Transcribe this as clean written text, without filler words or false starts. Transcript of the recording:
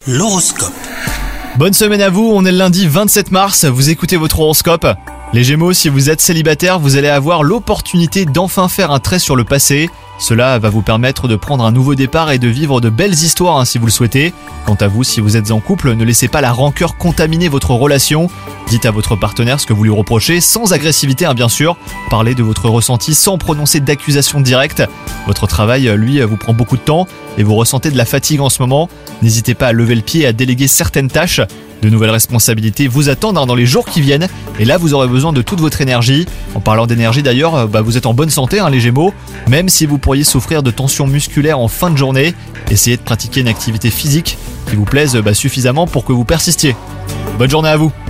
L'horoscope. Bonne semaine à vous, on est le lundi 27 mars, vous écoutez votre horoscope. Les Gémeaux, si vous êtes célibataire, vous allez avoir l'opportunité d'enfin faire un trait sur le passé. Cela va vous permettre de prendre un nouveau départ et de vivre de belles histoires si vous le souhaitez. Quant à vous, si vous êtes en couple, ne laissez pas la rancœur contaminer votre relation. Dites à votre partenaire ce que vous lui reprochez, sans agressivité bien sûr. Parlez de votre ressenti sans prononcer d'accusation directe. Votre travail, lui, vous prend beaucoup de temps et vous ressentez de la fatigue en ce moment. N'hésitez pas à lever le pied et à déléguer certaines tâches. De nouvelles responsabilités vous attendent dans les jours qui viennent et là vous aurez besoin de toute votre énergie. En parlant d'énergie d'ailleurs, vous êtes en bonne santé les Gémeaux, même si vous pourriez souffrir de tensions musculaires en fin de journée. Essayez de pratiquer une activité physique qui vous plaise suffisamment pour que vous persistiez. Bonne journée à vous.